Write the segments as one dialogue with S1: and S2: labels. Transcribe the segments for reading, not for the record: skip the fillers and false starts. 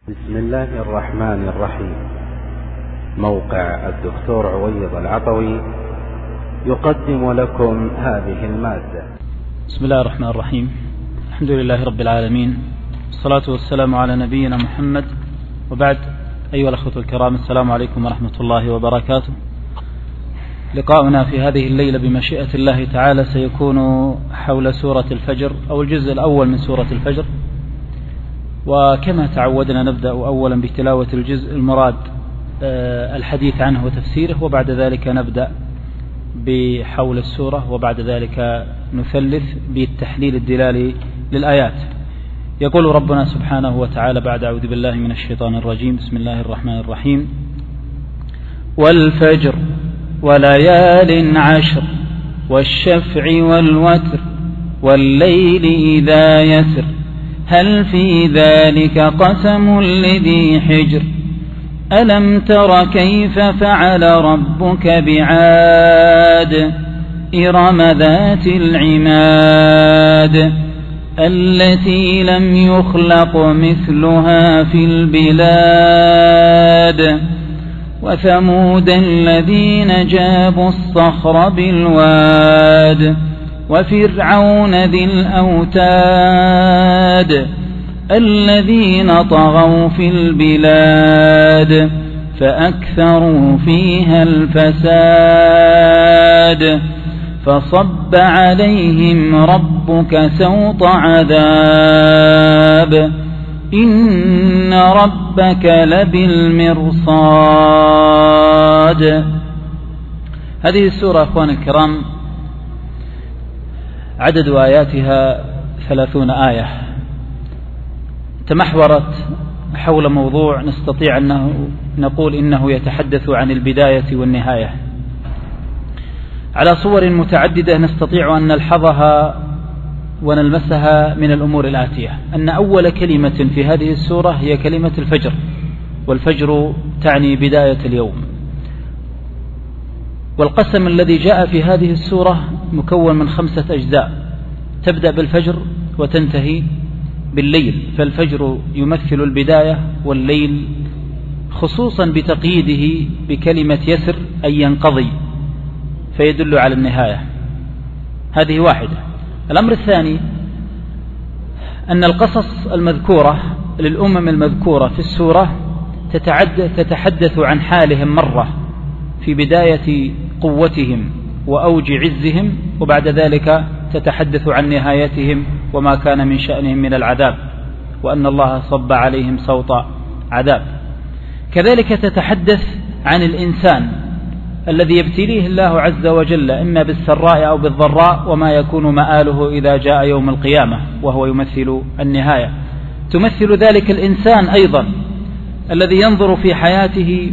S1: بسم الله الرحمن الرحيم. موقع الدكتور عويض العطوي يقدم لكم هذه المادة.
S2: بسم الله الرحمن الرحيم. الحمد لله رب العالمين، والصلاة والسلام على نبينا محمد، وبعد. أيها الأخوة الكرام، السلام عليكم ورحمة الله وبركاته. لقاؤنا في هذه الليلة بمشيئة الله تعالى سيكون حول سورة الفجر أو الجزء الأول من سورة الفجر، وكما تعودنا نبدأ أولا بتلاوة الجزء المراد الحديث عنه وتفسيره، وبعد ذلك نبدأ بحول السورة، وبعد ذلك نثلث بالتحليل الدلالي للآيات. يقول ربنا سبحانه وتعالى بعد أعوذ بالله من الشيطان الرجيم: بسم الله الرحمن الرحيم. والفجر وليال عشر والشفع والوتر والليل إذا يسر هل في ذلك قسم لذي حجر ألم تر كيف فعل ربك بعاد إرم ذات العماد التي لم يخلق مثلها في البلاد وثمود الذين جابوا الصخر بالواد وفرعون ذي الأوتاد الذين طغوا في البلاد فأكثروا فيها الفساد فصب عليهم ربك سوط عذاب إن ربك لبالمرصاد. هذه السورة أخوان الكرام عدد آياتها 30 آية، تمحورت حول موضوع نستطيع أن نقول إنه يتحدث عن البداية والنهاية على صور متعددة نستطيع أن نلحظها ونلمسها من الأمور الآتية: أن أول كلمة في هذه السورة هي كلمة الفجر، والفجر تعني بداية اليوم. والقسم الذي جاء في هذه السورة مكون من 5 أجزاء، تبدأ بالفجر وتنتهي بالليل، فالفجر يمثل البداية، والليل خصوصا بتقييده بكلمة يسر أي ينقضي فيدل على النهاية. هذه واحدة. الأمر الثاني أن القصص المذكورة للأمم المذكورة في السورة تتحدث عن حالهم مرة في بداية قوتهم وأوج عزهم، وبعد ذلك تتحدث عن نهايتهم وما كان من شأنهم من العذاب، وأن الله صب عليهم سوط عذاب. كذلك تتحدث عن الإنسان الذي يبتليه الله عز وجل إما بالسراء أو بالضراء، وما يكون مآله إذا جاء يوم القيامة، وهو يمثل النهاية. تمثل ذلك الإنسان أيضا الذي ينظر في حياته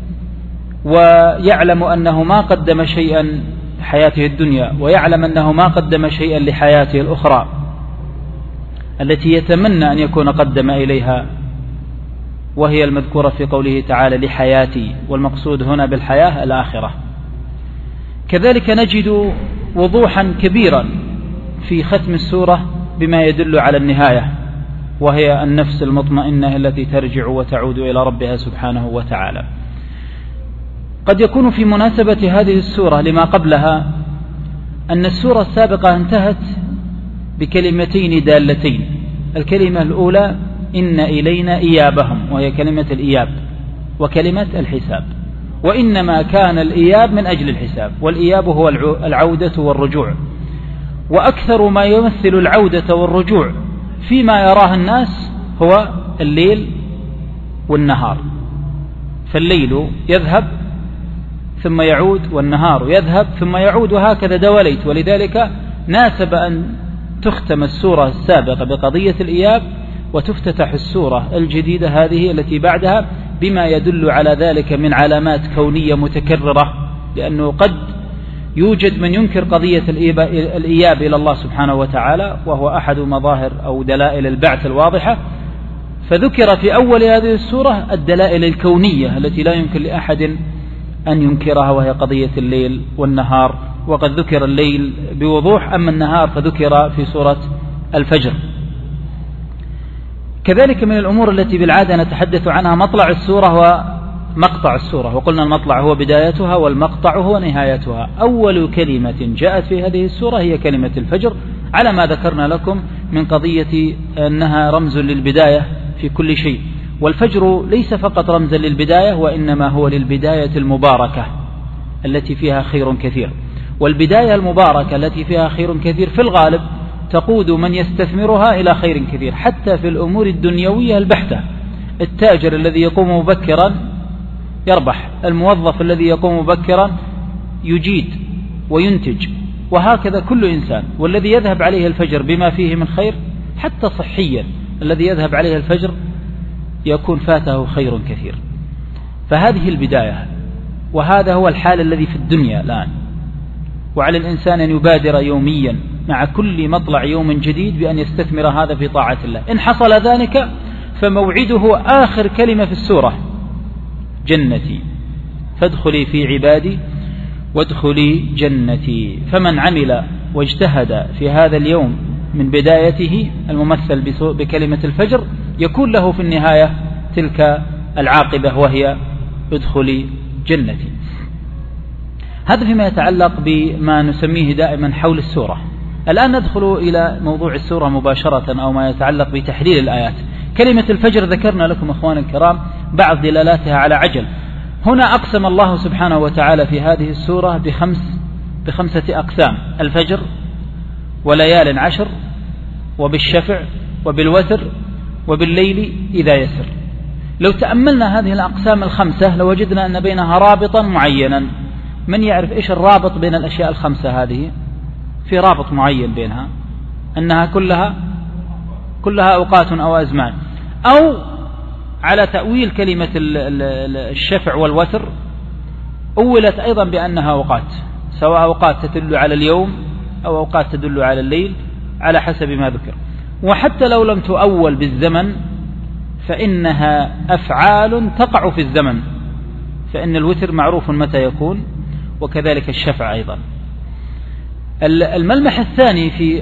S2: ويعلم أنه ما قدم شيئا لحياته الدنيا، ويعلم أنه ما قدم شيئا لحياته الأخرى التي يتمنى أن يكون قدم إليها، وهي المذكورة في قوله تعالى لحياتي، والمقصود هنا بالحياة الآخرة. كذلك نجد وضوحا كبيرا في ختم السورة بما يدل على النهاية، وهي النفس المطمئنة التي ترجع وتعود إلى ربها سبحانه وتعالى. قد يكون في مناسبة هذه السورة لما قبلها أن السورة السابقة انتهت بكلمتين دالتين: الكلمة الأولى إن إلينا إيابهم، وهي كلمة الإياب، وكلمة الحساب. وإنما كان الإياب من أجل الحساب، والإياب هو العودة والرجوع، وأكثر ما يمثل العودة والرجوع فيما يراه الناس هو الليل والنهار، فالليل يذهب ثم يعود، والنهار يذهب ثم يعود، وهكذا دواليت. ولذلك ناسب أن تختم السورة السابقة بقضية الإياب، وتفتتح السورة الجديدة هذه التي بعدها بما يدل على ذلك من علامات كونية متكررة، لأنه قد يوجد من ينكر قضية الإياب إلى الله سبحانه وتعالى، وهو أحد مظاهر أو دلائل البعث الواضحة. فذكر في أول هذه السورة الدلائل الكونية التي لا يمكن لأحد أن ينكرها، وهي قضية الليل والنهار، وقد ذكر الليل بوضوح، أما النهار فذكر في سورة الفجر. كذلك من الأمور التي بالعادة نتحدث عنها مطلع السورة ومقطع السورة، وقلنا المطلع هو بدايتها والمقطع هو نهايتها. أول كلمة جاءت في هذه السورة هي كلمة الفجر، على ما ذكرنا لكم من قضية أنها رمز للبداية في كل شيء، والفجر ليس فقط رمزا للبداية وإنما هو للبداية المباركة التي فيها خير كثير. والبداية المباركة التي فيها خير كثير في الغالب تقود من يستثمرها إلى خير كثير، حتى في الأمور الدنيوية البحتة. التاجر الذي يقوم مبكرا يربح، الموظف الذي يقوم مبكرا يجيد وينتج، وهكذا كل إنسان. والذي يذهب عليه الفجر بما فيه من خير حتى صحيا، الذي يذهب عليه الفجر يكون فاته خير كثير. فهذه البداية، وهذا هو الحال الذي في الدنيا الآن. وعلى الإنسان أن يبادر يوميا مع كل مطلع يوم جديد بأن يستثمر هذا في طاعة الله. إن حصل ذلك فموعده آخر كلمة في السورة: جنتي فادخلي في عبادي وادخلي جنتي. فمن عمل واجتهد في هذا اليوم من بدايته الممثل بكلمة الفجر يكون له في النهاية تلك العاقبة، وهي ادخلي جنتي. هذا فيما يتعلق بما نسميه دائما حول السورة. الآن ندخل إلى موضوع السورة مباشرة، أو ما يتعلق بتحليل الآيات. كلمة الفجر ذكرنا لكم أخواني الكرام بعض دلالاتها على عجل. هنا أقسم الله سبحانه وتعالى في هذه السورة بخمسة أقسام: الفجر وليال عشر وبالشفع وبالوتر وبالليل إذا يسر. لو تأملنا هذه الأقسام الخمسة لوجدنا أن بينها رابطا معينا. من يعرف إيش الرابط بين الأشياء الخمسة هذه؟ في رابط معين بينها، أنها كلها أوقات أو أزمان. أو على تأويل كلمة الشفع والوتر أولت أيضا بأنها أوقات، سواء أوقات تدل على اليوم أو أوقات تدل على الليل على حسب ما ذكر. وحتى لو لم تؤول بالزمن فإنها أفعال تقع في الزمن، فإن الوتر معروف متى يكون، وكذلك الشفع أيضا. الملمح الثاني في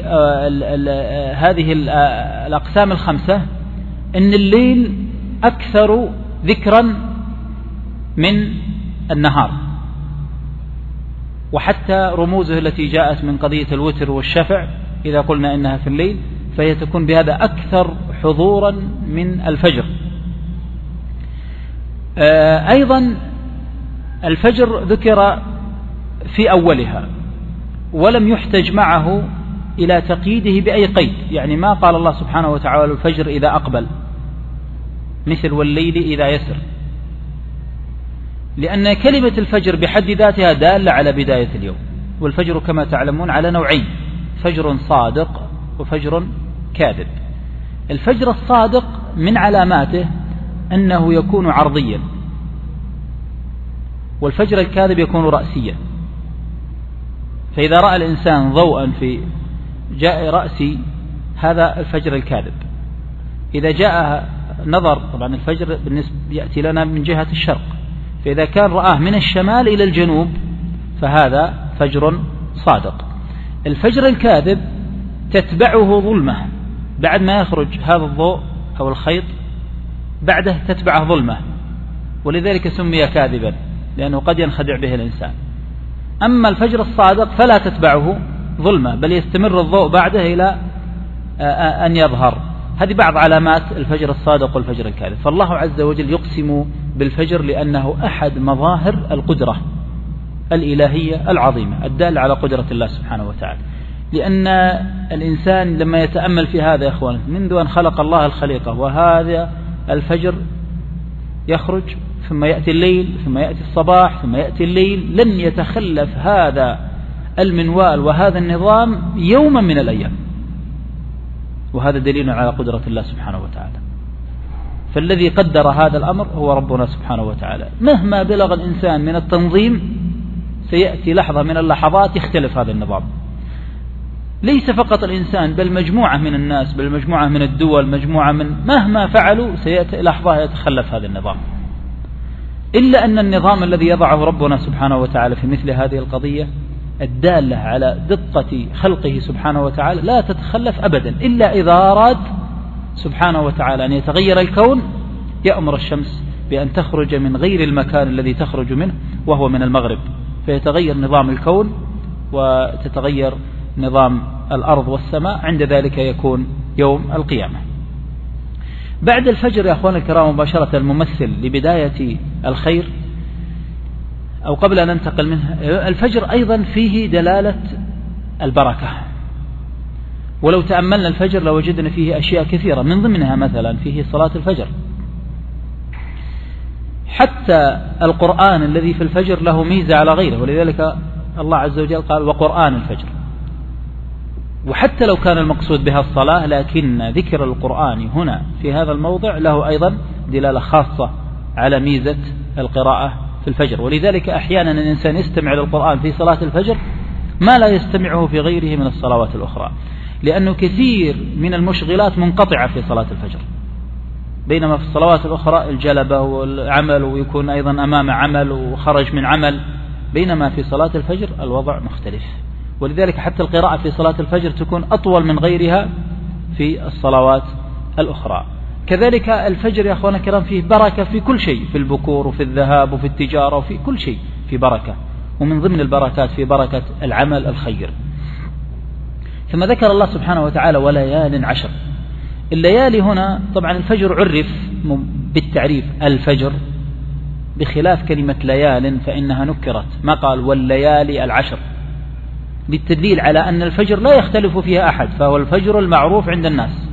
S2: هذه الأقسام الخمسة أن الليل أكثر ذكرا من النهار، وحتى رموزه التي جاءت من قضية الوتر والشفع إذا قلنا إنها في الليل فهي تكون بهذا أكثر حضورا من الفجر. أيضا الفجر ذكر في أولها ولم يحتج معه إلى تقييده بأي قيد، يعني ما قال الله سبحانه وتعالى الفجر إذا أقبل مثل والليل إذا يسر، لأن كلمة الفجر بحد ذاتها دالة على بداية اليوم. والفجر كما تعلمون على نوعين: فجر صادق وفجر كاذب. الفجر الصادق من علاماته أنه يكون عرضيا، والفجر الكاذب يكون رأسيا. فإذا رأى الإنسان ضوءا في جاء رأسي هذا الفجر الكاذب. إذا جاء نظر، طبعا الفجر بالنسبة يأتي لنا من جهة الشرق، فإذا كان رآه من الشمال إلى الجنوب فهذا فجر صادق. الفجر الكاذب تتبعه ظلمة، بعد ما يخرج هذا الضوء أو الخيط بعده تتبعه ظلمة، ولذلك سمي كاذبا لأنه قد ينخدع به الإنسان. أما الفجر الصادق فلا تتبعه ظلمة، بل يستمر الضوء بعده إلى أن يظهر. هذه بعض علامات الفجر الصادق والفجر الكاذب. فالله عز وجل يقسم بالفجر لأنه أحد مظاهر القدرة الإلهية العظيمة الدالة على قدرة الله سبحانه وتعالى. لأن الإنسان لما يتأمل في هذا يا أخوان، منذ أن خلق الله الخليقة وهذا الفجر يخرج ثم يأتي الليل ثم يأتي الصباح ثم يأتي الليل، لن يتخلف هذا المنوال وهذا النظام يوما من الأيام، وهذا دليل على قدرة الله سبحانه وتعالى. فالذي قدر هذا الأمر هو ربنا سبحانه وتعالى. مهما بلغ الإنسان من التنظيم سيأتي لحظة من اللحظات يختلف هذا النظام. ليس فقط الإنسان بل مجموعة من الناس، بل مجموعة من الدول، مجموعة من مهما فعلوا سيأتي لحظة يتخلف هذا النظام. إلا أن النظام الذي يضعه ربنا سبحانه وتعالى في مثل هذه القضية الدالة على دقة خلقه سبحانه وتعالى لا تتخلف أبدا، إلا إذا أراد سبحانه وتعالى أن يتغير الكون يأمر الشمس بأن تخرج من غير المكان الذي تخرج منه وهو من المغرب، فيتغير نظام الكون وتتغير نظام الأرض والسماء، عند ذلك يكون يوم القيامة. بعد الفجر يا أخوان الكرام مباشرة الممثل لبداية الخير، أو قبل أن ننتقل منه، الفجر أيضا فيه دلالة البركة، ولو تأملنا الفجر لوجدنا فيه أشياء كثيرة، من ضمنها مثلا فيه صلاة الفجر. حتى القرآن الذي في الفجر له ميزة على غيره، ولذلك الله عز وجل قال وقرآن الفجر. وحتى لو كان المقصود بها الصلاة، لكن ذكر القرآن هنا في هذا الموضع له أيضا دلالة خاصة على ميزة القراءة في الفجر. ولذلك أحيانا الإنسان يستمع للقرآن في صلاة الفجر ما لا يستمعه في غيره من الصلوات الأخرى، لأنه كثير من المشغلات منقطعة في صلاة الفجر، بينما في الصلوات الأخرى الجلبة والعمل، ويكون أيضا أمام عمل وخرج من عمل، بينما في صلاة الفجر الوضع مختلف. ولذلك حتى القراءة في صلاة الفجر تكون أطول من غيرها في الصلوات الأخرى. كذلك الفجر يا أخوانا الكرام فيه بركة في كل شيء، في البكور وفي الذهاب وفي التجارة وفي كل شيء في بركة، ومن ضمن البركات في بركة العمل الخير. ثم ذكر الله سبحانه وتعالى وليال عشر. الليالي هنا طبعا الفجر عرف بالتعريف الفجر، بخلاف كلمة ليال فإنها نكرت، ما قال والليالي العشر، للتدليل على أن الفجر لا يختلف فيها أحد، فهو الفجر المعروف عند الناس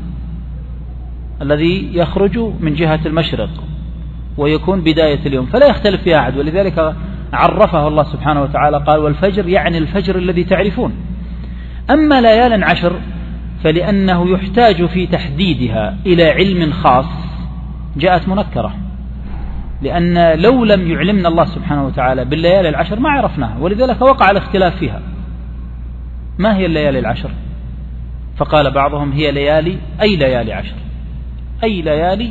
S2: الذي يخرج من جهة المشرق ويكون بداية اليوم، فلا يختلف فيها أحد. ولذلك عرفه الله سبحانه وتعالى قال والفجر، يعني الفجر الذي تعرفون. أما ليال عشر فلأنه يحتاج في تحديدها إلى علم خاص جاءت منكرة، لأن لو لم يعلمنا الله سبحانه وتعالى بالليالي العشر ما عرفناها، ولذلك وقع الاختلاف فيها. ما هي الليالي العشر؟ فقال بعضهم هي ليالي أي ليالي عشر، أي ليالي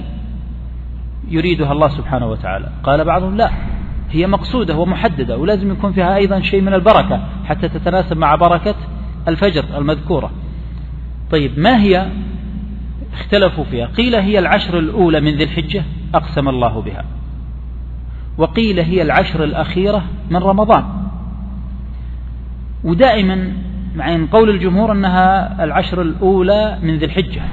S2: يريدها الله سبحانه وتعالى. قال بعضهم لا، هي مقصودة ومحددة، ولازم يكون فيها أيضا شيء من البركة حتى تتناسب مع بركة الفجر المذكورة. طيب ما هي؟ اختلفوا فيها، قيل هي العشر الأولى من ذي الحجة أقسم الله بها، وقيل هي العشر الأخيرة من رمضان. ودائما مع قول الجمهور أنها العشر الأولى من ذي الحجة،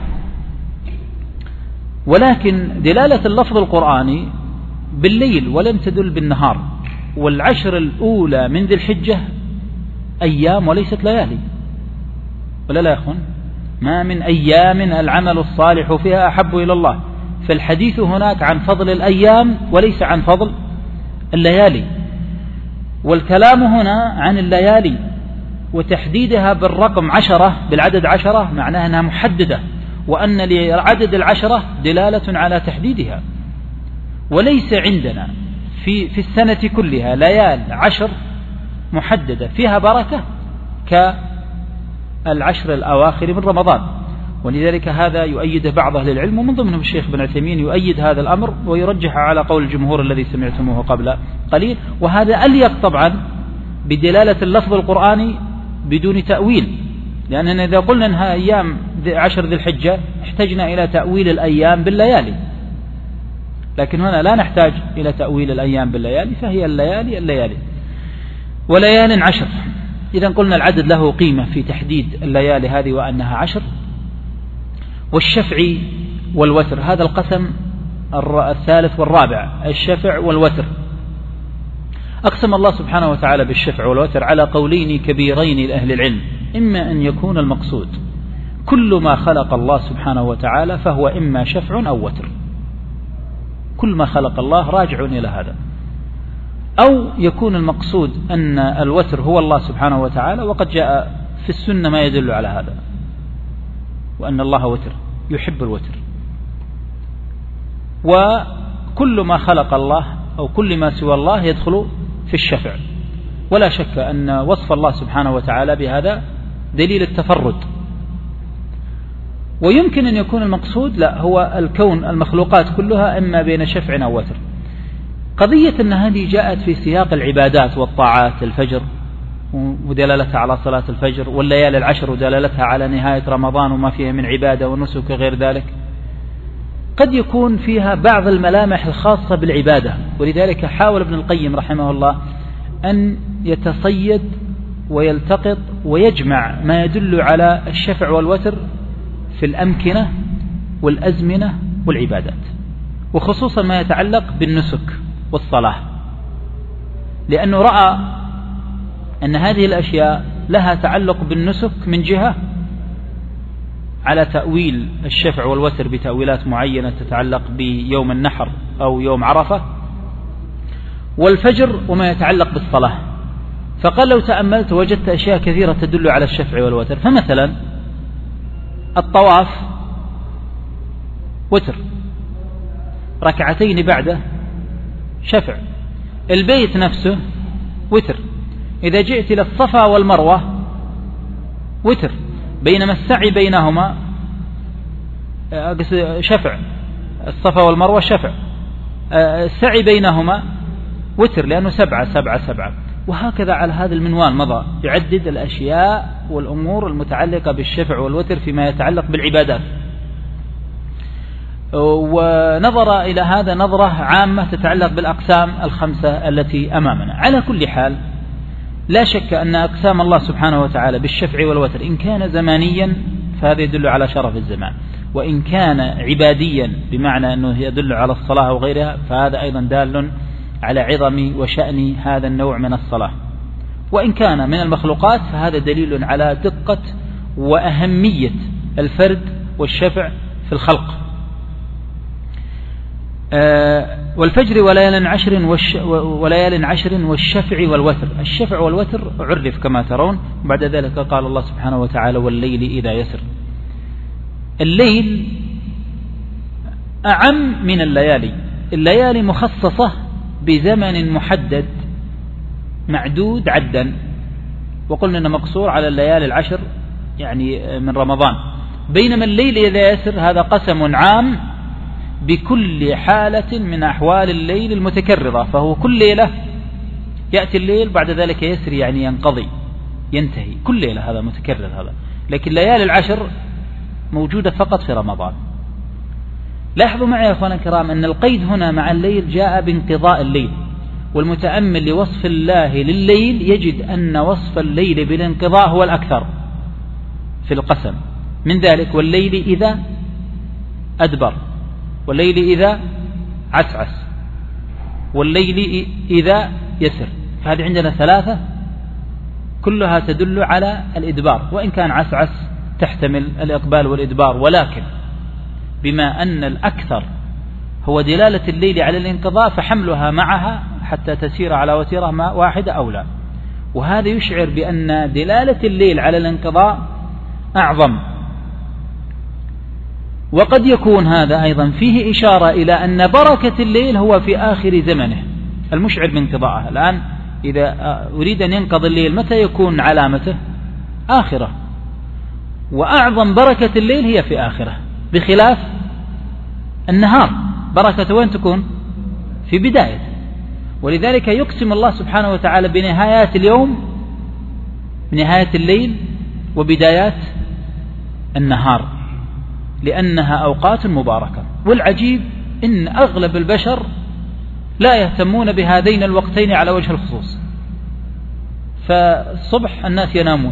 S2: ولكن دلالة اللفظ القرآني بالليل ولم تدل بالنهار، والعشر الأولى من ذي الحجة أيام وليست ليالي، ولا لا يا أخوان؟ ما من أيام العمل الصالح فيها أحب إلى الله، فالحديث هناك عن فضل الأيام وليس عن فضل الليالي. والكلام هنا عن الليالي وتحديدها بالرقم 10 بالعدد 10 معناها أنها محددة، وأن لعدد 10 دلالة على تحديدها. وليس عندنا في السنة كلها ليال 10 محددة فيها بركة كالعشر الأواخر من رمضان. ولذلك هذا يؤيد بعض أهل العلم، ومن ضمنهم الشيخ بن عثيمين يؤيد هذا الأمر ويرجح على قول الجمهور الذي سمعتموه قبل قليل. وهذا أليق طبعا بدلالة اللفظ القرآني بدون تأويل، لأننا إذا قلنا أنها أيام 10 ذي الحجة احتجنا إلى تأويل الأيام بالليالي، لكن هنا لا نحتاج إلى تأويل الأيام بالليالي، فهي الليالي وليال 10. إذا قلنا العدد له قيمة في تحديد الليالي هذه وأنها 10. والشفع والوتر، هذا القسم الثالث والرابع، الشفع والوتر. أقسم الله سبحانه وتعالى بالشفع والوتر على قولين كبيرين لأهل العلم، إما أن يكون المقصود كل ما خلق الله سبحانه وتعالى فهو إما شفع أو وتر، كل ما خلق الله راجع إلى هذا، أو يكون المقصود أن الوتر هو الله سبحانه وتعالى، وقد جاء في السنة ما يدل على هذا، وأن الله وتر يحب الوتر. وكل ما خلق الله أو كل ما سوى الله يدخل في الشفع، ولا شك أن وصف الله سبحانه وتعالى بهذا دليل التفرد. ويمكن أن يكون المقصود لا، هو الكون المخلوقات كلها إما بين شفع أو وتر. قضية أن هذه جاءت في سياق العبادات والطاعات، الفجر ودلالتها على صلاة الفجر، والليالي 10 ودلالتها على نهاية رمضان وما فيها من عبادة ونسك وغير ذلك. قد يكون فيها بعض الملامح الخاصة بالعبادة، ولذلك حاول ابن القيم رحمه الله أن يتصيد ويلتقط ويجمع ما يدل على الشفع والوتر في الأمكنة والأزمنة والعبادات، وخصوصا ما يتعلق بالنسك والصلاة، لأنه رأى أن هذه الأشياء لها تعلق بالنسك من جهة على تأويل الشفع والوتر بتأويلات معينة تتعلق بيوم النحر أو يوم عرفة، والفجر وما يتعلق بالصلاة. فقال لو تأملت وجدت أشياء كثيرة تدل على الشفع والوتر، فمثلا الطواف وتر، ركعتين بعده شفع، البيت نفسه وتر، إذا جئت إلى الصفا والمروة وتر، بينما السعي بينهما شفع، الصفا والمروة شفع، السعي بينهما وتر لأنه 7 وهكذا على هذا المنوال مضى يعدد الأشياء والأمور المتعلقة بالشفع والوتر فيما يتعلق بالعبادات، ونظر إلى هذا نظرة عامة تتعلق بالأقسام الخمسة التي أمامنا. على كل حال لا شك أن أقسام الله سبحانه وتعالى بالشفع والوتر إن كان زمانيا فهذا يدل على شرف الزمان، وإن كان عباديا بمعنى أنه يدل على الصلاة وغيرها فهذا أيضا دال على عظم وشأن هذا النوع من الصلاة، وإن كان من المخلوقات فهذا دليل على دقة وأهمية الفرد والشفع في الخلق. والفجر وليال عشر والشفع والوتر. الشفع والوتر عرف كما ترون، بعد ذلك قال الله سبحانه وتعالى والليل إذا يسر. الليل أعم من الليالي، الليالي مخصصة بزمن محدد معدود عدا، وقلنا أنه مقصور على الليالي العشر يعني من رمضان، بينما الليل إذا يسر هذا قسم عام بكل حالة من أحوال الليل المتكررة، فهو كل ليلة يأتي الليل بعد ذلك يسري يعني ينقضي ينتهي، كل ليلة هذا متكرر هذا، لكن ليالي العشر موجودة فقط في رمضان. لاحظوا معي يا أخوانا الكرام أن القيد هنا مع الليل جاء بانقضاء الليل، والمتأمل لوصف الله لليل يجد أن وصف الليل بالانقضاء هو الأكثر في القسم، من ذلك والليل إذا أدبر، والليل إذا عسعس، والليل إذا يسر، فهذه عندنا ثلاثة كلها تدل على الإدبار، وإن كان عسعس تحتمل الإقبال والإدبار، ولكن بما أن الأكثر هو دلالة الليل على الانقضاء فحملها معها حتى تسير على وتيرة واحدة أولى، وهذا يشعر بأن دلالة الليل على الانقضاء أعظم. وقد يكون هذا أيضا فيه إشارة إلى أن بركة الليل هو في آخر زمنه المشعر بانقضاءه. الآن إذا أريد أن ينقضي الليل متى يكون علامته؟ آخرة، وأعظم بركة الليل هي في آخرة، بخلاف النهار بركة وين تكون؟ في بداية. ولذلك يقسم الله سبحانه وتعالى بنهايات اليوم، بنهاية الليل وبدايات النهار، لأنها أوقات مباركة. والعجيب إن أغلب البشر لا يهتمون بهذين الوقتين على وجه الخصوص، فالصبح الناس ينامون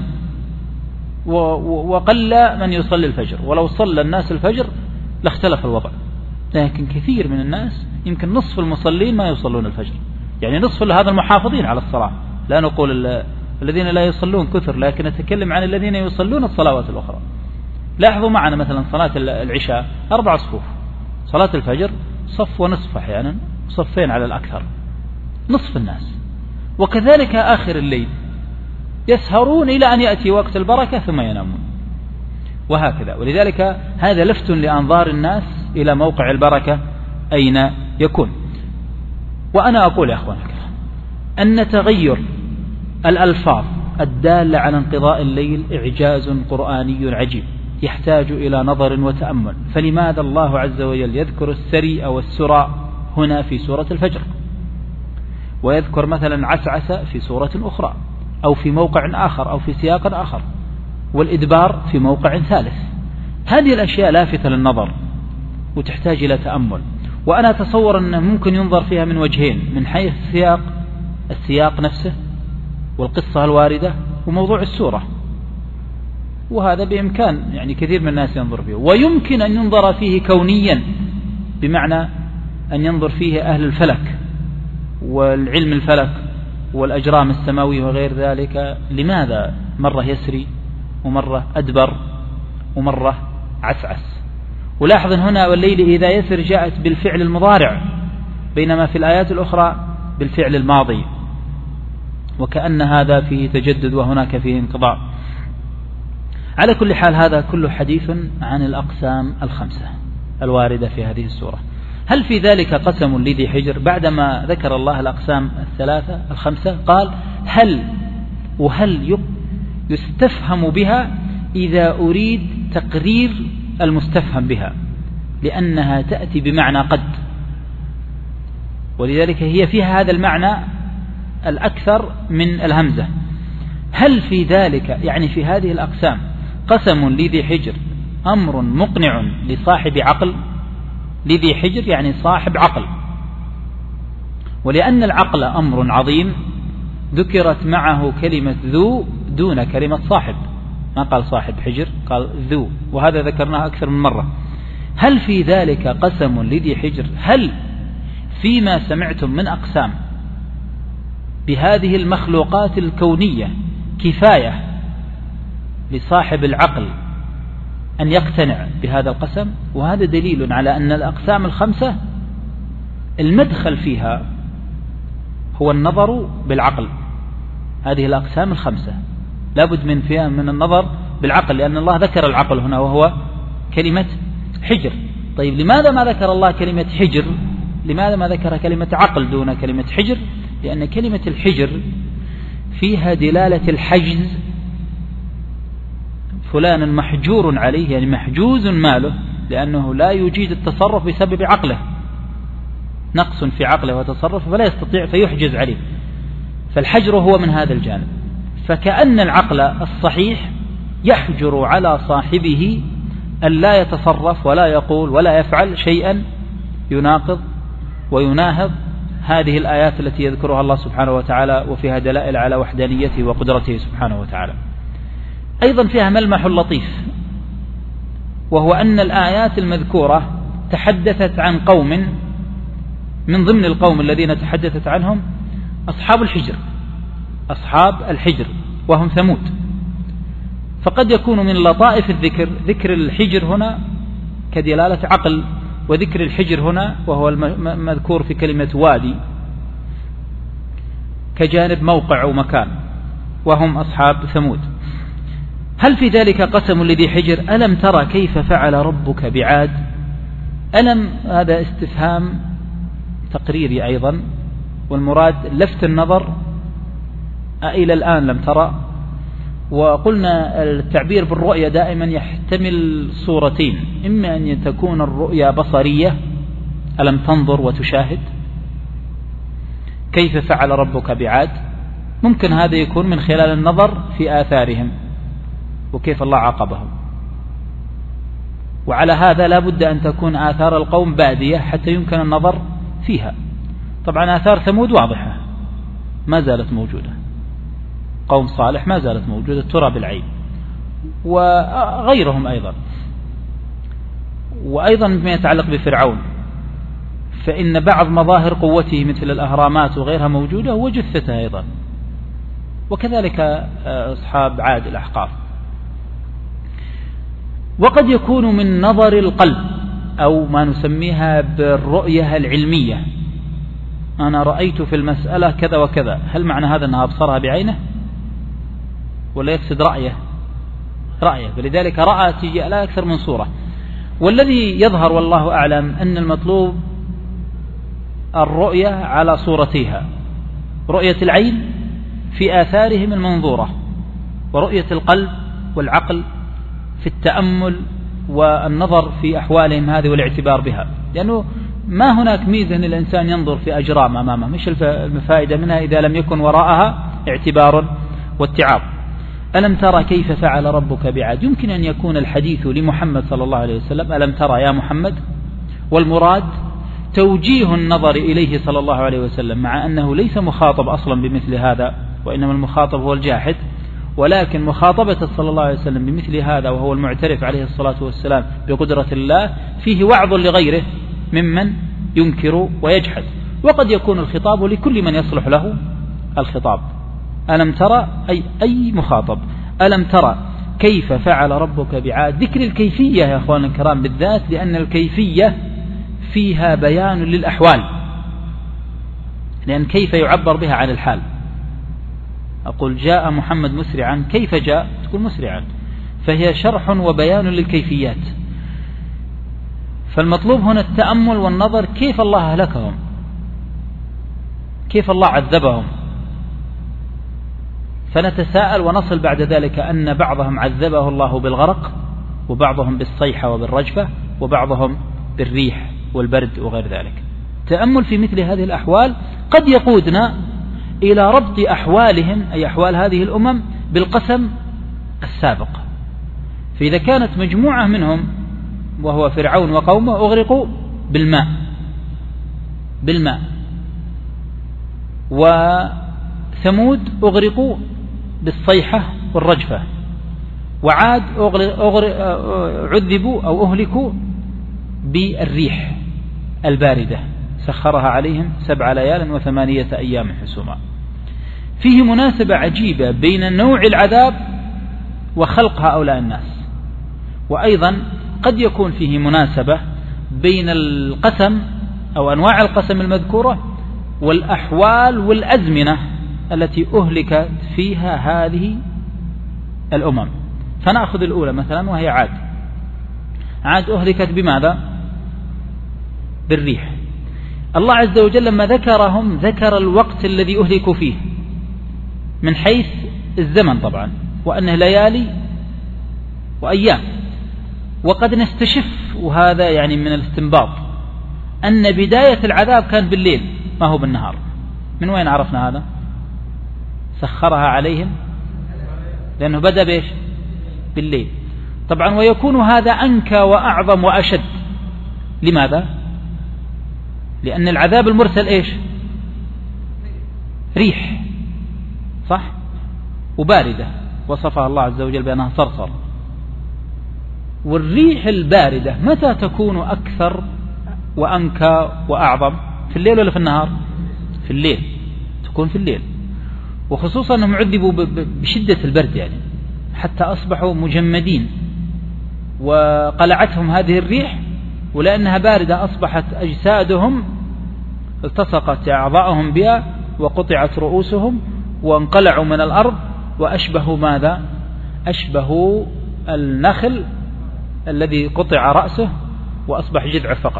S2: وقل من يصلي الفجر، ولو صلى الناس الفجر لاختلف الوضع، لكن كثير من الناس يمكن نصف المصلين ما يصلون الفجر، يعني نصف هذا المحافظين على الصلاة، لا نقول الذين لا يصلون كثر، لكن نتكلم عن الذين يصلون الصلوات الأخرى. لاحظوا معنا مثلا صلاة العشاء 4 صفوف، صلاة الفجر صف ونصف، أحيانا صفين على الأكثر، نصف الناس. وكذلك آخر الليل يسهرون إلى أن يأتي وقت البركة ثم ينامون، وهكذا. ولذلك هذا لفت لأنظار الناس إلى موقع البركة أين يكون. وأنا أقول يا أخواني الكرام أن تغير الألفاظ الدالة على انقضاء الليل إعجاز قرآني عجيب يحتاج إلى نظر وتأمل. فلماذا الله عز وجل يذكر السري أو السرى هنا في سورة الفجر، ويذكر مثلا عسعس في سورة أخرى أو في موقع آخر أو في سياق آخر، والإدبار في موقع ثالث؟ هذه الأشياء لافتة للنظر، وتحتاج إلى تأمل. وأنا أتصور أنه ممكن ينظر فيها من وجهين: من حيث السياق نفسه والقصة الواردة وموضوع السورة، وهذا بإمكان يعني كثير من الناس ينظر فيه. ويمكن أن ينظر فيه كونيا، بمعنى أن ينظر فيه أهل الفلك والعلم الفلك والأجرام السماوية وغير ذلك، لماذا مرة يسري ومرة أدبر ومرة عسعس. ولاحظ هنا والليل إذا يسر جاءت بالفعل المضارع، بينما في الآيات الأخرى بالفعل الماضي، وكأن هذا فيه تجدد وهناك فيه انقضاء. على كل حال هذا كله حديث عن الأقسام الخمسة الواردة في هذه السورة. هل في ذلك قسم لذي حجر؟ بعدما ذكر الله الأقسام الخمسة قال وهل يستفهم بها إذا أريد تقرير المستفهم بها، لأنها تأتي بمعنى قد، ولذلك هي فيها هذا المعنى الأكثر من الهمزة. هل في ذلك يعني في هذه الأقسام قسم لذي حجر أمر مقنع لصاحب عقل؟ لذي حجر يعني صاحب عقل، ولأن العقل أمر عظيم ذكرت معه كلمة ذو دون كلمة صاحب، ما قال صاحب حجر، قال ذو، وهذا ذكرناه أكثر من مرة. هل في ذلك قسم لذي حجر؟ هل فيما سمعتم من أقسام بهذه المخلوقات الكونية كفاية لصاحب العقل أن يقتنع بهذا القسم؟ وهذا دليل على أن الأقسام الخمسة المدخل فيها هو النظر بالعقل. هذه الأقسام الخمسة لابد من النظر بالعقل، لأن الله ذكر العقل هنا وهو كلمة حجر. طيب لماذا ما ذكر الله كلمة حجر؟ لماذا ما ذكر كلمة عقل دون كلمة حجر؟ لأن كلمة الحجر فيها دلالة الحجز، فلان محجور عليه يعني محجوز ماله، لأنه لا يجيد التصرف بسبب عقله، نقص في عقله وتصرف فلا يستطيع فيحجز عليه، فالحجر هو من هذا الجانب. فكأن العقل الصحيح يحجر على صاحبه أن لا يتصرف ولا يقول ولا يفعل شيئا يناقض ويناهض هذه الآيات التي يذكرها الله سبحانه وتعالى، وفيها دلائل على وحدانيته وقدرته سبحانه وتعالى. أيضا فيها ملمح لطيف، وهو أن الآيات المذكورة تحدثت عن قوم من ضمن القوم الذين تحدثت عنهم أصحاب الحجر وهم ثمود. فقد يكون من لطائف الذكر ذكر الحجر هنا كدلالة عقل، وذكر الحجر هنا وهو المذكور في كلمة وادي كجانب موقع ومكان، وهم أصحاب ثمود. هل في ذلك قسم لذي حجر؟ ألم ترى كيف فعل ربك بعاد؟ ألم هذا استفهام تقريري أيضا، والمراد لفت النظر إلى الآن لم ترى. وقلنا التعبير بالرؤية دائما يحتمل صورتين: إما أن تكون الرؤيا بصرية، ألم تنظر وتشاهد كيف فعل ربك بعاد، ممكن هذا يكون من خلال النظر في آثارهم وكيف الله عاقبهم، وعلى هذا لا بد أن تكون آثار القوم بادية حتى يمكن النظر فيها. طبعا آثار ثمود واضحة ما زالت موجودة، قوم صالح ما زالت موجودة ترى بالعين، وغيرهم أيضا. وأيضا ما يتعلق بفرعون، فإن بعض مظاهر قوته مثل الأهرامات وغيرها موجودة وجثتها أيضا، وكذلك أصحاب عاد الأحقاف. وقد يكون من نظر القلب أو ما نسميها بالرؤية العلمية، أنا رأيت في المسألة كذا وكذا، هل معنى هذا أنها أبصرها بعينه ولا يقصد رأيه؟ فلذلك رأى تجي على أكثر من صورة. والذي يظهر والله أعلم أن المطلوب الرؤية على صورتها: رؤية العين في آثارهم المنظورة، ورؤية القلب والعقل في التأمل والنظر في أحوالهم هذه والاعتبار بها، لأنه ما هناك ميزة أن الإنسان ينظر في أجرام أمامه، مش الفائدة منها إذا لم يكن وراءها اعتبار واتعاظ. ألم ترى كيف فعل ربك بعاد؟ يمكن أن يكون الحديث لمحمد صلى الله عليه وسلم: ألم ترى يا محمد؟ والمراد توجيه النظر إليه صلى الله عليه وسلم، مع أنه ليس مخاطب أصلا بمثل هذا، وإنما المخاطب هو الجاحد، ولكن مخاطبة صلى الله عليه وسلم بمثل هذا وهو المعترف عليه الصلاة والسلام بقدرة الله فيه وعظ لغيره ممن ينكر ويجحد. وقد يكون الخطاب لكل من يصلح له الخطاب. ألم ترى أي مخاطب، ألم ترى كيف فعل ربك بعاد. ذكر الكيفية يا أخوان الكرام بالذات، لأن الكيفية فيها بيان للأحوال، لأن كيف يعبر بها عن الحال. أقول جاء محمد مسرعا، كيف جاء؟ تقول مسرعا، فهي شرح وبيان للكيفيات. فالمطلوب هنا التأمل والنظر كيف الله أهلكهم، كيف الله عذبهم، فنتساءل ونصل بعد ذلك أن بعضهم عذبه الله بالغرق، وبعضهم بالصيحة وبالرجفة، وبعضهم بالريح والبرد وغير ذلك. تأمل في مثل هذه الأحوال قد يقودنا إلى ربط أحوالهم، أي أحوال هذه الأمم، بالقسم السابق. فإذا كانت مجموعة منهم وهو فرعون وقومه أغرقوا بالماء، وثمود أغرقوا بالصيحة والرجفة، وعاد عذبوا أو أهلكوا بالريح الباردة سخرها عليهم 7 ليال و8 أيام حسوما. فيه مناسبة عجيبة بين نوع العذاب وخلق هؤلاء الناس، وأيضا قد يكون فيه مناسبة بين القسم أو أنواع القسم المذكورة والأحوال والأزمنة التي أهلكت فيها هذه الأمم. فنأخذ الأولى مثلا وهي عاد أهلكت بماذا؟ بالريح. الله عز وجل لما ذكرهم ذكر الوقت الذي أهلكوا فيه من حيث الزمن طبعا، وأنه ليالي وأيام. وقد نستشف، وهذا يعني من الاستنباط، أن بداية العذاب كان بالليل ما هو بالنهار. من وين عرفنا هذا؟ سخرها عليهم، لأنه بدأ بإيش؟ بالليل طبعا. ويكون هذا أنكى وأعظم وأشد. لماذا؟ لأن العذاب المرسل إيش؟ ريح، صح؟ وباردة، وصفها الله عز وجل بأنها صرصر. والريح الباردة متى تكون أكثر وأنكى وأعظم؟ في الليل ولا في النهار؟ في الليل، تكون في الليل. وخصوصا أنهم عذبوا بشدة البرد، يعني حتى أصبحوا مجمدين وقلعتهم هذه الريح، ولأنها باردة أصبحت أجسادهم التصقت أعضاءهم بها وقطعت رؤوسهم وانقلعوا من الأرض، وأشبهوا ماذا؟ أشبهوا النخل الذي قطع رأسه وأصبح جذع فقط.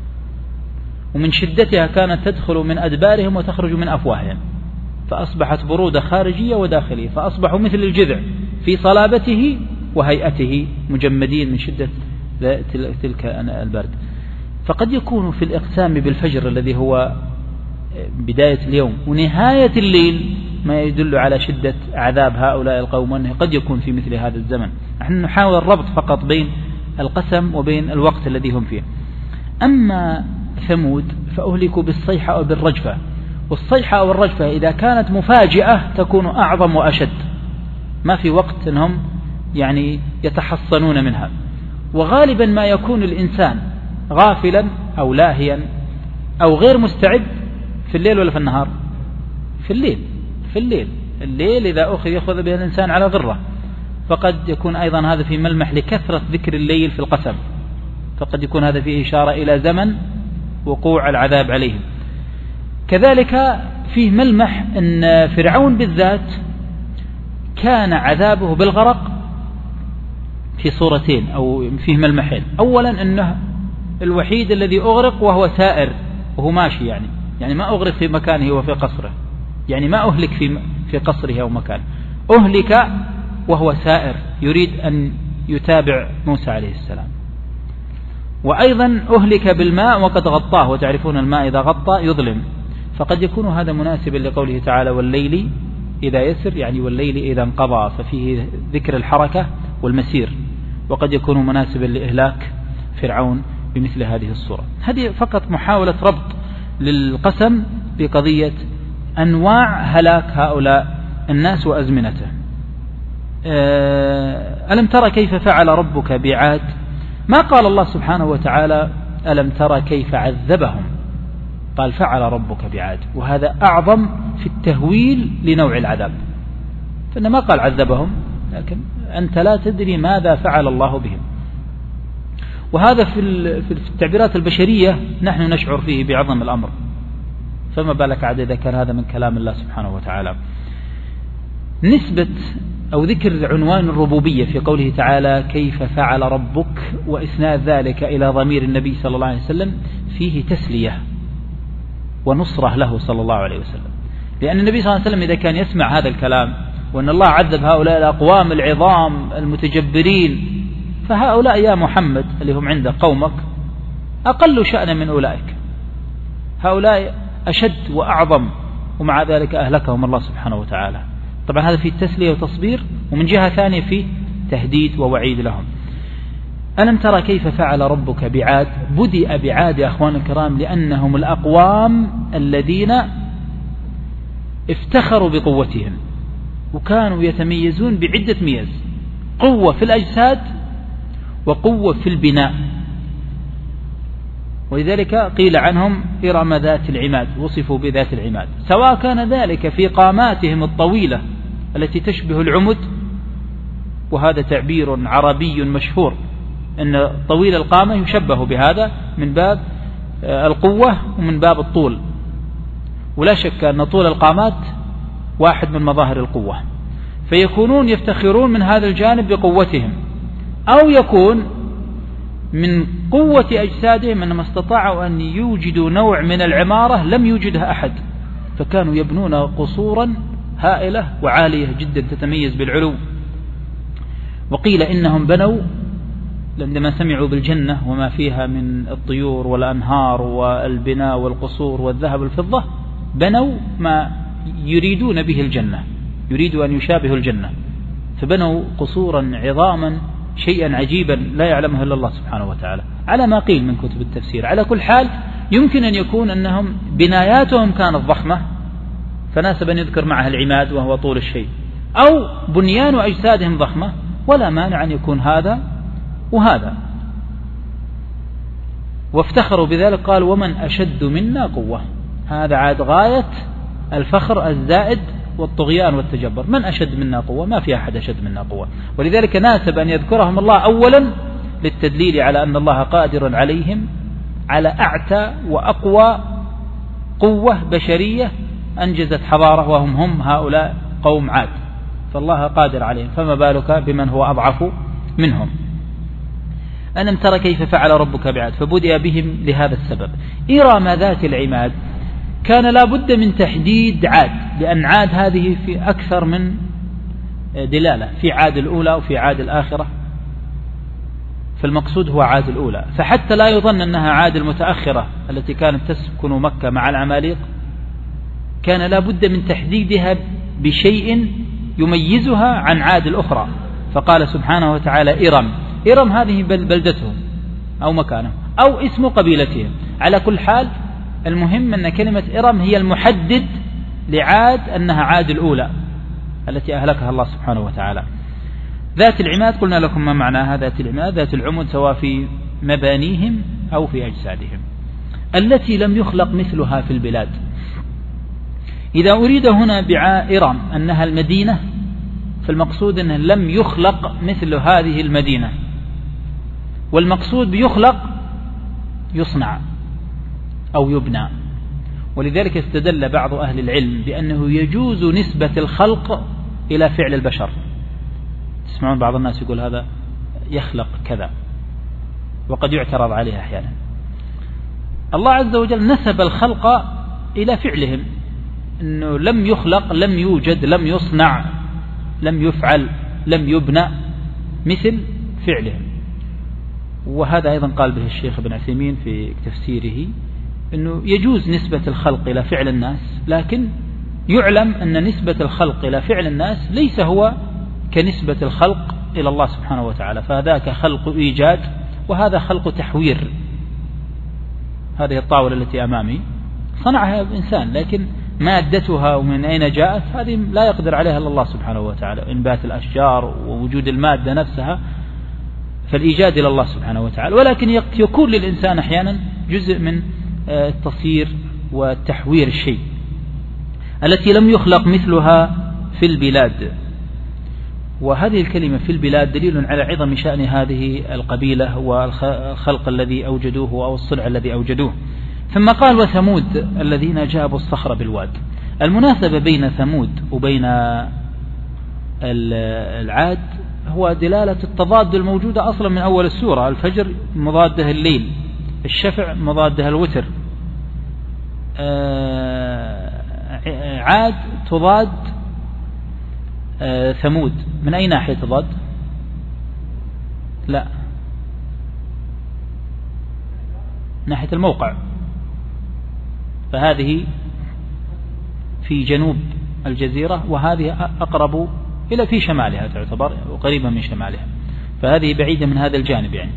S2: ومن شدتها كانت تدخل من أدبارهم وتخرج من أفواههم، فأصبحت برودة خارجية وداخلية، فأصبحوا مثل الجذع في صلابته وهيئته، مجمدين من شدة تلك البرد. فقد يكون في الإقسام بالفجر الذي هو بداية اليوم ونهاية الليل ما يدل على شدة عذاب هؤلاء القوم، وأنه قد يكون في مثل هذا الزمن. نحن نحاول الربط فقط بين القسم وبين الوقت الذي هم فيه. أما ثمود فأهلكوا بالصيحة أو بالرجفة. والصيحة أو الرجفة إذا كانت مفاجئة تكون أعظم وأشد، ما في وقت أنهم يعني يتحصنون منها. وغالبا ما يكون الإنسان غافلا أو لاهيا أو غير مستعد في الليل ولا في النهار؟ في الليل. الليل إذا يأخذ به الإنسان على غرة، فقد يكون أيضا هذا في ملمح لكثرة ذكر الليل في القسم، فقد يكون هذا فيه إشارة إلى زمن وقوع العذاب عليهم. كذلك فيه ملمح أن فرعون بالذات كان عذابه بالغرق في صورتين، أو فيه ملمحين. أولا أنه الوحيد الذي أغرق وهو سائر وهو ماشي، يعني ما أغرق في مكانه وفي قصره، يعني ما أهلك في قصره أو مكانه، أهلك وهو سائر يريد أن يتابع موسى عليه السلام. وأيضا أهلك بالماء وقد غطاه، وتعرفون الماء إذا غطى يظلم. فقد يكون هذا مناسبا لقوله تعالى والليل إذا يسر، يعني والليل إذا انقضى، ففيه ذكر الحركة والمسير. وقد يكون مناسبا لإهلاك فرعون بمثل هذه الصورة. هذه فقط محاولة ربط للقسم بقضية أنواع هلاك هؤلاء الناس وأزمنته. ألم ترى كيف فعل ربك بعاد؟ ما قال الله سبحانه وتعالى ألم ترى كيف عذبهم، قال فعل ربك بعاد، وهذا أعظم في التهويل لنوع العذاب، فإنه ما قال عذبهم، لكن أنت لا تدري ماذا فعل الله بهم. وهذا في التعبيرات البشرية نحن نشعر فيه بعظم الأمر، فما بالك عاد إذا كان هذا من كلام الله سبحانه وتعالى. نسبة أو ذكر عنوان الربوبية في قوله تعالى كيف فعل ربك، وإسناد ذلك إلى ضمير النبي صلى الله عليه وسلم فيه تسلية ونصرة له صلى الله عليه وسلم، لأن النبي صلى الله عليه وسلم إذا كان يسمع هذا الكلام وأن الله عذب هؤلاء الأقوام العظام المتجبرين، فهؤلاء يا محمد اللي هم عند قومك أقل شأنا من أولئك، هؤلاء أشد وأعظم، ومع ذلك أهلكهم الله سبحانه وتعالى. طبعا هذا فيه تسلية وتصبير، ومن جهة ثانية فيه تهديد ووعيد لهم. ألم ترى كيف فعل ربك بعاد؟ بدأ بعاد يا أخوان الكرام لأنهم الأقوام الذين افتخروا بقوتهم، وكانوا يتميزون بعدة ميز، قوة في الأجساد وقوة في البناء، ولذلك قيل عنهم إرم ذات العماد، وصفوا بذات العماد، سواء كان ذلك في قاماتهم الطويلة التي تشبه العمد، وهذا تعبير عربي مشهور أن طويل القامة يشبه بهذا من باب القوة ومن باب الطول، ولا شك أن طول القامات واحد من مظاهر القوة، فيكونون يفتخرون من هذا الجانب بقوتهم، أو يكون من قوة أجسادهم أنهم استطاعوا أن يوجدوا نوع من العمارة لم يوجدها أحد، فكانوا يبنون قصورا هائلة وعالية جدا تتميز بالعلو. وقيل إنهم بنوا لما سمعوا بالجنة وما فيها من الطيور والأنهار والبناء والقصور والذهب والفضة، بنوا ما يريدون به الجنة، يريدوا أن يشابهوا الجنة، فبنوا قصورا عظاما شيئا عجيبا لا يعلمه إلا الله سبحانه وتعالى، على ما قيل من كتب التفسير. على كل حال يمكن أن يكون أنهم بناياتهم كانت ضخمة فناسب أن يذكر معها العماد وهو طول الشيء، أو بنيان أجسادهم ضخمة، ولا مانع أن يكون هذا وهذا. وافتخروا بذلك، قال ومن أشد منا قوة، هذا عاد غاية الفخر الزائد والطغيان والتجبر، من أشد منا قوة؟ ما في أحد أشد منا قوة. ولذلك ناسب أن يذكرهم الله أولا للتدليل على أن الله قادر عليهم على أعتى وأقوى قوة بشرية أنجزت حضارة، وهم هؤلاء قوم عاد، فالله قادر عليهم، فما بالك بمن هو أضعف منهم. ألم ترى كيف فعل ربك بعاد؟ فبدأ بهم لهذا السبب. إرم ذات العماد، كان لا بد من تحديد عاد، لأن عاد هذه في أكثر من دلالة، في عاد الأولى وفي عاد الآخرة، فالمقصود هو عاد الأولى، فحتى لا يظن أنها عاد المتأخرة التي كانت تسكن مكة مع العماليق، كان لا بد من تحديدها بشيء يميزها عن عاد الأخرى، فقال سبحانه وتعالى إرم. إرم هذه بلدتهم أو مكانهم أو اسم قبيلتهم، على كل حال المهم أن كلمة إرم هي المحدد لعاد أنها عاد الأولى التي أهلكها الله سبحانه وتعالى. ذات العماد قلنا لكم ما معناها. ذات العماد ذات العمد، سواء في مبانيهم أو في أجسادهم، التي لم يخلق مثلها في البلاد. إذا أريد هنا بإرم أنها المدينة، فالمقصود أنه لم يخلق مثل هذه المدينة، والمقصود بيخلق يصنع أو يبنى. ولذلك استدل بعض أهل العلم بأنه يجوز نسبة الخلق إلى فعل البشر. تسمعون بعض الناس يقول هذا يخلق كذا، وقد يعترض عليه أحيانا. الله عز وجل نسب الخلق إلى فعلهم، أنه لم يخلق، لم يوجد، لم يصنع، لم يفعل، لم يبنى مثل فعلهم. وهذا أيضا قال به الشيخ ابن عثيمين في تفسيره، أنه يجوز نسبة الخلق إلى فعل الناس، لكن يعلم أن نسبة الخلق إلى فعل الناس ليس هو كنسبة الخلق إلى الله سبحانه وتعالى، فهذاك خلق إيجاد وهذا خلق تحوير، هذه الطاولة التي أمامي صنعها إنسان، لكن مادتها ومن أين جاءت هذه لا يقدر عليها إلا الله سبحانه وتعالى. إنبات الأشجار ووجود المادة نفسها، فالإيجاد إلى الله سبحانه وتعالى. ولكن يكون للإنسان أحيانا جزء من التصير والتحوير الشيء التي لم يخلق مثلها في البلاد. وهذه الكلمة في البلاد دليل على عظم شأن هذه القبيلة والخلق الذي أوجدوه أو الصنع الذي أوجدوه. ثم قال وثمود الذين جابوا الصخر بالواد. المناسبة بين ثمود وبين العاد هو دلالة التضاد الموجودة أصلا من أول السورة. الفجر مضاده الليل، الشفع مضاده الوتر، عاد تضاد ثمود. من أي ناحية تضاد؟ لا، ناحية الموقع. فهذه في جنوب الجزيرة وهذه أقرب إلى في شمالها، تعتبر قريبة من شمالها، فهذه بعيدة من هذا الجانب يعني.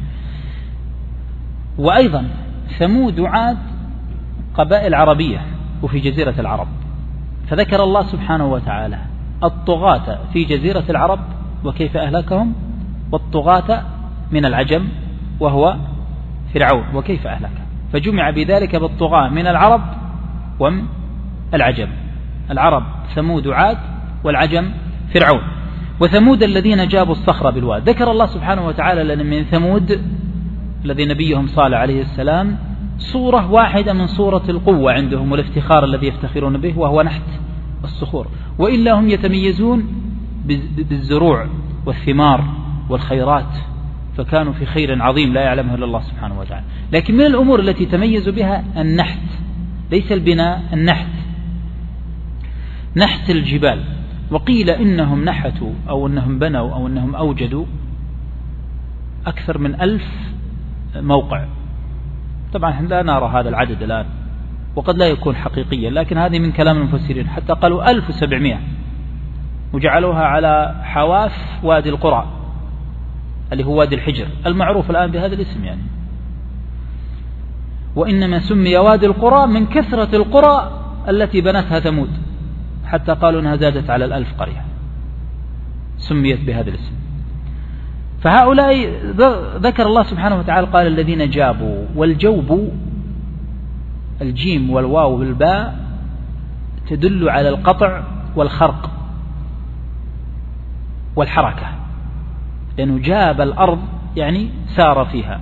S2: وأيضا ثمود وعاد قبائل عربية وفي جزيرة العرب، فذكر الله سبحانه وتعالى الطغاة في جزيرة العرب وكيف أهلكهم، والطغاة من العجم وهو فرعون وكيف أهلكه، فجمع بذلك بالطغاة من العرب والعجم. العرب ثمود وعاد، والعجم فرعون. وثمود الذين جابوا الصخر بالواد. ذكر الله سبحانه وتعالى لنا من ثمود الذي نبيهم صالح عليه السلام صورة واحدة من صورة القوة عندهم والافتخار الذي يفتخرون به، وهو نحت الصخور. وإلا هم يتميزون بالزروع والثمار والخيرات، فكانوا في خير عظيم لا يعلمه إلا الله سبحانه وتعالى. لكن من الأمور التي تميزوا بها النحت، ليس البناء، النحت، نحت الجبال. وقيل إنهم نحتوا أو أنهم بنوا أو أنهم أوجدوا أكثر من 1000 موقع. طبعا لا نرى هذا العدد الآن وقد لا يكون حقيقيا، لكن هذه من كلام المفسرين، حتى قالوا 1700 وجعلوها على حواف وادي القرى اللي هو وادي الحجر المعروف الآن بهذا الاسم يعني. وإنما سمي وادي القرى من كثرة القرى التي بنتها ثمود، حتى قالوا أنها زادت على 1000 قرية سميت بهذا الاسم. فهؤلاء ذكر الله سبحانه وتعالى قال الذين جابوا. والجوب الجيم والواو بالباء تدل على القطع والخرق والحركة، لأنه جاب الأرض يعني سار فيها.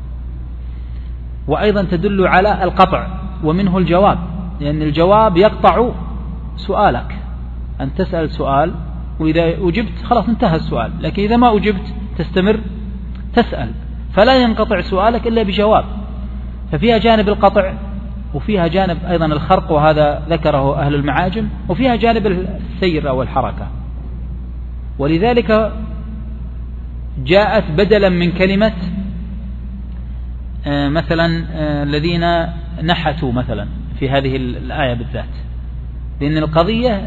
S2: وأيضا تدل على القطع، ومنه الجواب، لأن الجواب يقطع سؤالك. أن تسأل سؤال وإذا أجبت خلاص انتهى السؤال، لكن إذا ما أجبت تستمر تسأل، فلا ينقطع سؤالك إلا بجواب. ففيها جانب القطع وفيها جانب أيضا الخرق، وهذا ذكره أهل المعاجم، وفيها جانب السير أو الحركة. ولذلك جاءت بدلا من كلمة مثلا الذين نحتوا مثلا في هذه الآية بالذات، لأن القضية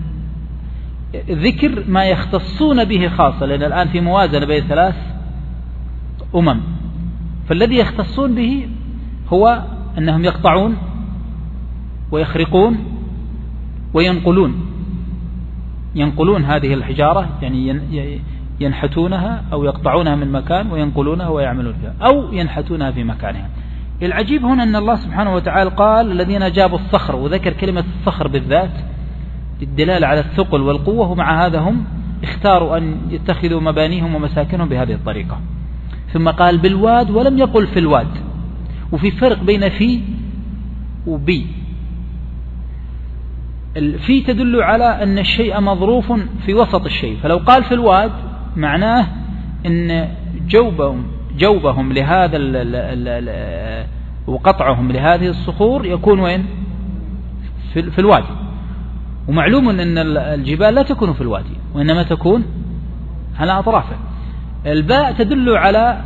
S2: ذكر ما يختصون به خاصة، لأن الآن في موازنة بين 3 أمم، فالذي يختصون به هو أنهم يقطعون ويخرقون ينقلون هذه الحجارة، يعني ينحتونها أو يقطعونها من مكان وينقلونها ويعملون فيها، أو ينحتونها في مكانها. العجيب هنا أن الله سبحانه وتعالى قال الذين جابوا الصخر، وذكر كلمة الصخر بالذات للدلالة على الثقل والقوة، ومع هذا هم اختاروا أن يتخذوا مبانيهم ومساكنهم بهذه الطريقة. ثم قال بالواد ولم يقل في الواد، وفي فرق بين في وبي. في تدل على أن الشيء مظروف في وسط الشيء، فلو قال في الواد معناه أن جوبهم لهذا وقطعهم لهذه الصخور يكون وين؟ في الوادي. ومعلوم أن الجبال لا تكون في الوادي وإنما تكون على أطرافه. الباء تدل على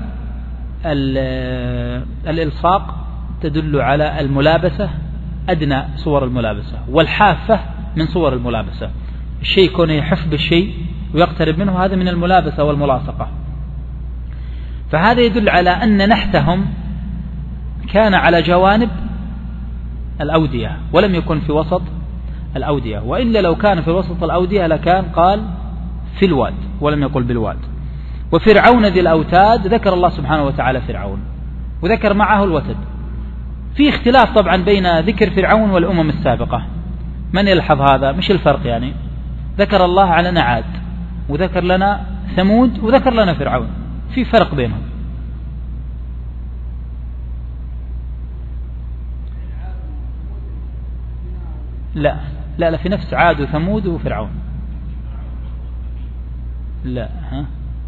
S2: الإلصاق، تدل على الملابسة، أدنى صور الملابسة، والحافة من صور الملابسة. الشيء كونه يحف بالشيء ويقترب منه، هذا من الملابسة والملاصقة. فهذا يدل على أن نحتهم كان على جوانب الأودية ولم يكن في وسط الأودية، وإلا لو كان في وسط الأودية لكان قال في الواد ولم يقل بالواد. وفرعون ذي الأوتاد ذكر الله سبحانه وتعالى فرعون وذكر معه الوتد. في اختلاف طبعا بين ذكر فرعون والأمم السابقة، من يلحظ هذا؟ مش الفرق يعني؟ ذكر الله على عاد وذكر لنا ثمود وذكر لنا فرعون، في فرق بينهم. لا لا لا، في نفس عاد وثمود وفرعون. لا ها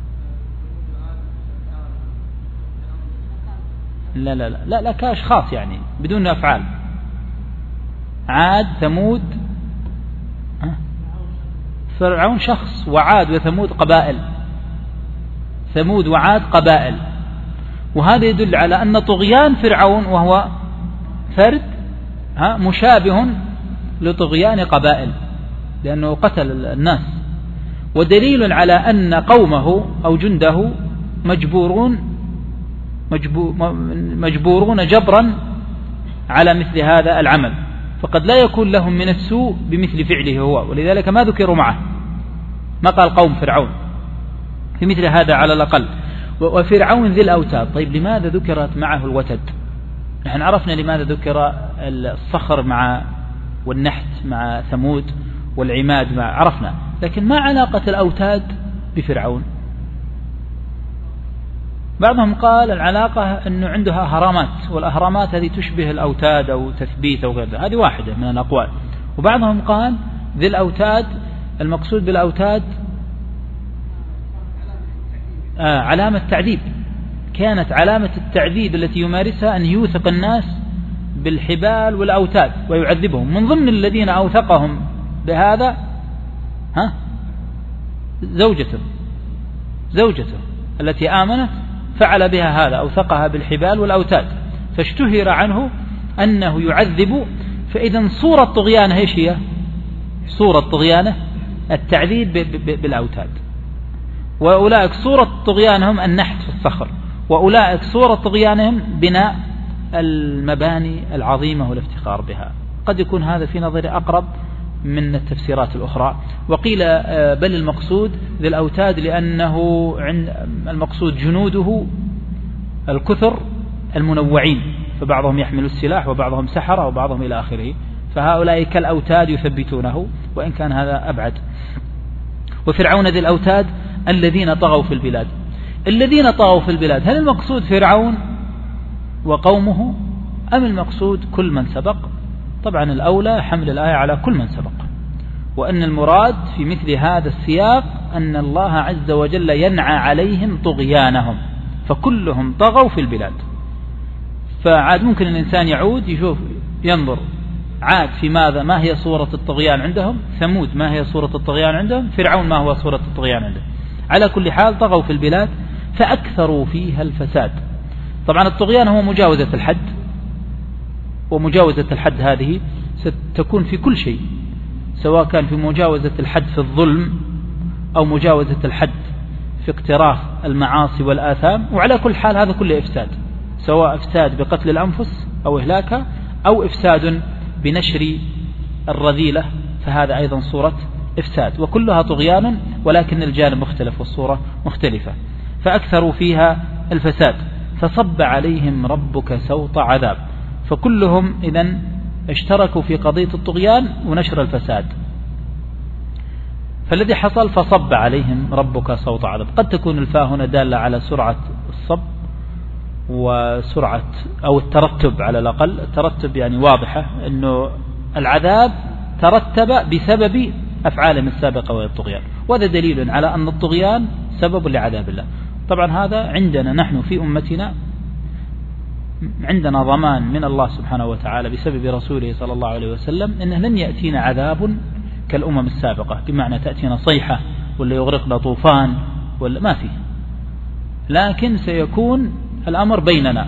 S2: لا لا لا لا, لا كأشخاص يعني بدون أفعال. عاد ثمود فرعون شخص، وعاد وثمود قبائل، ثمود وعاد قبائل. وهذا يدل على أن طغيان فرعون وهو فرد مشابه لطغيان قبائل، لأنه قتل الناس. ودليل على أن قومه أو جنده مجبورون جبرا على مثل هذا العمل، فقد لا يكون لهم من السوء بمثل فعله هو، ولذلك ما ذكروا معه، ما قال قوم فرعون في مثل هذا على الأقل. وفرعون ذي الأوتاد، طيب لماذا ذكرت معه الوتد؟ نحن عرفنا لماذا ذكر الصخر مع والنحت مع ثمود والعماد مع، عرفنا، لكن ما علاقة الأوتاد بفرعون؟ بعضهم قال العلاقة أنه عندها أهرامات، والأهرامات هذه تشبه الأوتاد أو تثبيت أو غير ذلك، هذه واحدة من الأقوال. وبعضهم قال ذي الأوتاد المقصود بالأوتاد علامة تعذيب، كانت علامة التعذيب التي يمارسها أن يوثق الناس بالحبال والأوتاد ويعذبهم. من ضمن الذين أوثقهم بهذا زوجته التي آمنت فعل بها هذا، أوثقها بالحبال والأوتاد، فاشتهر عنه أنه يعذب. فإذا صورة طغيانه ايش هي؟ صورة طغيانه التعذيب بالأوتاد، وأولئك صورة طغيانهم النحت في الصخر، وأولئك صورة طغيانهم بناء المباني العظيمة والافتخار بها. قد يكون هذا في نظري أقرب من التفسيرات الأخرى. وقيل بل المقصود ذي الأوتاد لأنه المقصود جنوده الكثر المنوعين، فبعضهم يحمل السلاح وبعضهم سحرة وبعضهم إلى آخره، فهؤلاء كالأوتاد يثبتونه، وإن كان هذا أبعد. وفرعون ذي الأوتاد الذين طغوا في البلاد. الذين طغوا في البلاد، هل المقصود فرعون وقومه أم المقصود كل من سبق؟ طبعا الأولى حمل الآية على كل من سبق، وأن المراد في مثل هذا السياق أن الله عز وجل ينعى عليهم طغيانهم، فكلهم طغوا في البلاد. فعاد ممكن الإنسان يعود يشوف ينظر عاد في ماذا، ما هي صورة الطغيان عندهم، ثمود ما هي صورة الطغيان عندهم، فرعون ما هو صورة الطغيان عندهم. على كل حال طغوا في البلاد فأكثروا فيها الفساد. طبعا الطغيان هو مجاوزة الحد، ومجاوزة الحد هذه ستكون في كل شيء، سواء كان في مجاوزة الحد في الظلم أو مجاوزة الحد في اقتراف المعاصي والآثام. وعلى كل حال هذا كله إفساد، سواء إفساد بقتل الأنفس أو إهلاكها، أو إفساد بنشر الرذيلة، فهذا أيضا صورة إفساد، وكلها طغيان، ولكن الجانب مختلف والصورة مختلفة. فأكثروا فيها الفساد فصب عليهم ربك سوط عذاب. فكلهم إذن اشتركوا في قضية الطغيان ونشر الفساد. فالذي حصل فصب عليهم ربك سوط عذاب. قد تكون الفاء هنا دالة على سرعة الصب وسرعة أو الترتب، على الأقل الترتب يعني واضحة أنه العذاب ترتب بسبب أفعالهم السابقة وهي الطغيان، وهذا دليل على أن الطغيان سبب لعذاب الله. طبعا هذا عندنا نحن في أمتنا عندنا ضمان من الله سبحانه وتعالى بسبب رسوله صلى الله عليه وسلم أنه لن يأتينا عذاب كالأمم السابقة، بمعنى تأتينا صيحة ولا يغرقنا طوفان ولا ما فيه، لكن سيكون الأمر بيننا،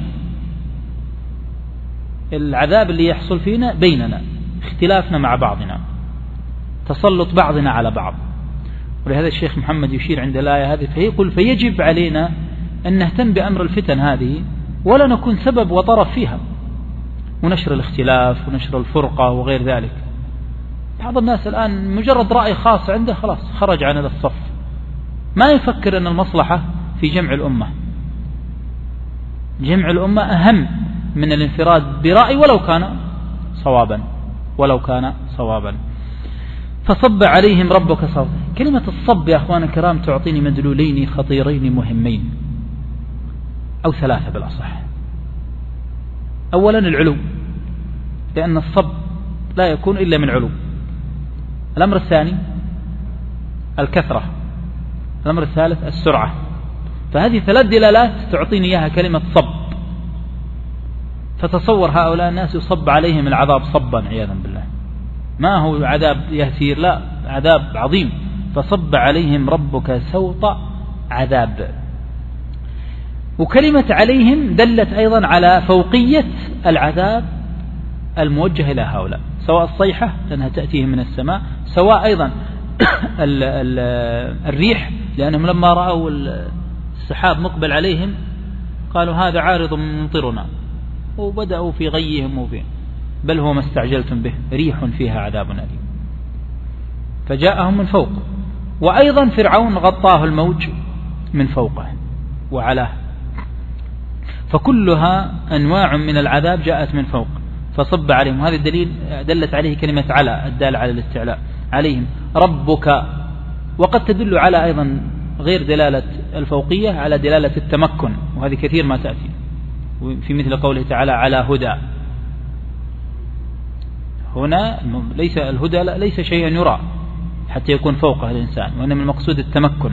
S2: العذاب اللي يحصل فينا بيننا، اختلافنا مع بعضنا، تسلط بعضنا على بعض. ولهذا الشيخ محمد يشير عند الآية هذه فيقول فيجب علينا أن نهتم بأمر الفتن هذه ولا نكون سبب وطرف فيها، ونشر الاختلاف ونشر الفرقة وغير ذلك. بعض الناس الآن مجرد رأي خاص عنده خلاص خرج عن الصف، ما يفكر أن المصلحة في جمع الأمة. جمع الأمة أهم من الانفراد برأي ولو كان صوابا. فصب عليهم ربك صوتا. كلمة الصب يا أخوان الكرام تعطيني مدلولين خطيرين مهمين، أو ثلاثة بالأصح. أولا العلو، لأن الصب لا يكون إلا من علو. الأمر الثاني الكثرة. الأمر الثالث السرعة. فهذه ثلاث دلالات تعطيني إياها كلمة صب. فتصور هؤلاء الناس يصب عليهم العذاب صبا عياذا بالله، ما هو عذاب يسير، لا، عذاب عظيم. فصب عليهم ربك سوط عذاب. وكلمة عليهم دلت أيضا على فوقية العذاب الموجه إلى هؤلاء، سواء الصيحة لأنها تأتيهم من السماء، سواء أيضا الريح، لأنهم لما رأوا السحاب مقبل عليهم قالوا هذا عارض ممطرنا، وبدأوا في غيهم بل هو ما استعجلتم به ريح فيها عذاب أليم. فجاءهم من فوق. وأيضا فرعون غطاه الموج من فوقه وعلاه. فكلها أنواع من العذاب جاءت من فوق. فصب عليهم، هذا الدليل دلت عليه كلمة على الدالة على الاستعلاء عليهم ربك. وقد تدل على أيضا غير دلالة الفوقية على دلالة التمكن، وهذه كثير ما تأتي في مثل قوله تعالى على هدى. هنا ليس الهدى ليس شيئا يرى حتى يكون فوقه الإنسان، وإنما المقصود التمكن.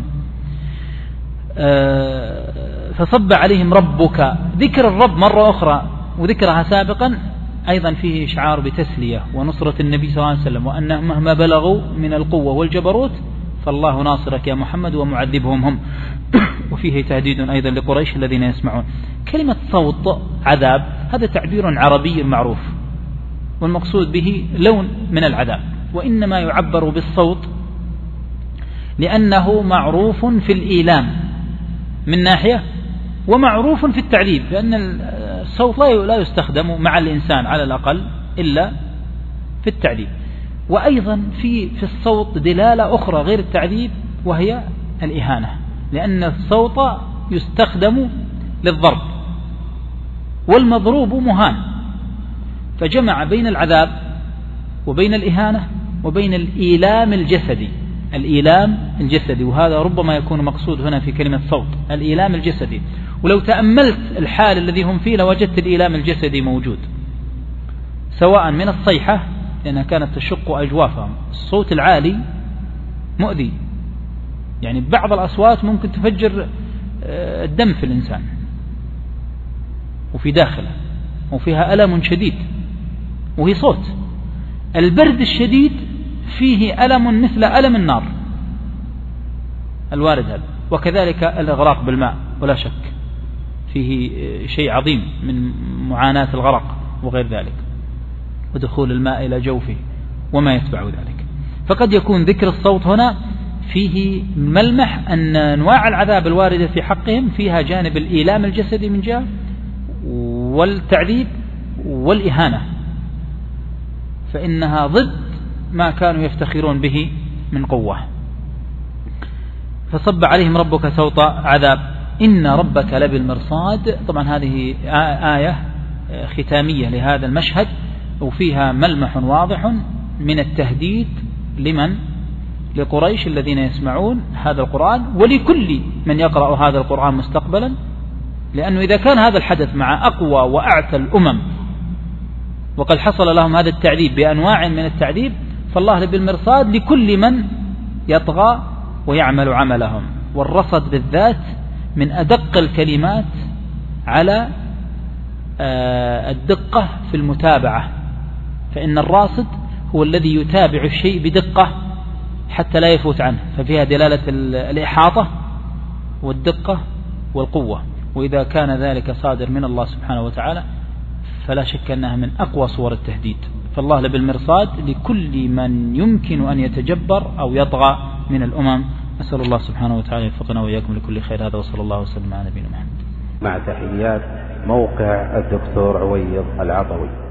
S2: فصب عليهم ربك. ذكر الرب مرة أخرى وذكرها سابقا أيضا فيه إشعار بتسلية ونصرة النبي صلى الله عليه وسلم، وأنهم مهما بلغوا من القوة والجبروت فالله ناصرك يا محمد ومعذبهم هم. وفيه تهديد أيضا لقريش الذين يسمعون. كلمة صوت عذاب هذا تعبير عربي معروف، والمقصود به لون من العذاب، وإنما يعبر بالصوت لأنه معروف في الإيلام من ناحية، ومعروف في التعذيب، لأن الصوت لا يستخدم مع الإنسان على الأقل إلا في التعذيب. وأيضا في الصوت دلالة أخرى غير التعذيب، وهي الإهانة، لأن الصوت يستخدم للضرب، والمضروب مهان. فجمع بين العذاب وبين الإهانة وبين الإيلام الجسدي. الإيلام الجسدي، وهذا ربما يكون مقصود هنا في كلمة صوت، الإيلام الجسدي. ولو تأملت الحال الذي هم فيه لوجدت الإيلام الجسدي موجود، سواء من الصيحة لأنها كانت تشق أجوافهم. الصوت العالي مؤذي، يعني بعض الأصوات ممكن تفجر الدم في الإنسان وفي داخله، وفيها ألم شديد، وهي صوت. البرد الشديد فيه ألم مثل ألم النار الوارد هذا، وكذلك الإغراق بالماء، ولا شك فيه شيء عظيم من معاناة الغرق وغير ذلك، ودخول الماء إلى جوفه وما يتبع ذلك. فقد يكون ذكر الصوت هنا فيه ملمح أن أنواع العذاب الواردة في حقهم فيها جانب الإيلام الجسدي من جهة، والتعذيب والإهانة، فإنها ضد ما كانوا يفتخرون به من قوة. فصب عليهم ربك سوط عذاب إن ربك لبالمرصاد. طبعا هذه آية ختامية لهذا المشهد، وفيها ملمح واضح من التهديد لمن؟ لقريش الذين يسمعون هذا القرآن، ولكل من يقرأ هذا القرآن مستقبلا. لأنه إذا كان هذا الحدث مع أقوى وأعتى الأمم وقد حصل لهم هذا التعذيب بأنواع من التعذيب، فالله بالمرصاد لكل من يطغى ويعمل عملهم. والرصد بالذات من أدق الكلمات على الدقة في المتابعة، فإن الراصد هو الذي يتابع الشيء بدقة حتى لا يفوت عنه، ففيها دلالة الإحاطة والدقة والقوة. وإذا كان ذلك صادر من الله سبحانه وتعالى فلا شك أنها من أقوى صور التهديد. فالله بالمرصاد لكل من يمكن أن يتجبر أو يطغى من الأمم. أسأل الله سبحانه وتعالى يوفقنا وإياكم لكل خير. هذا وصلى الله وسلم على نبينا محمد.
S1: مع تحيات موقع الدكتور عويض العطوي.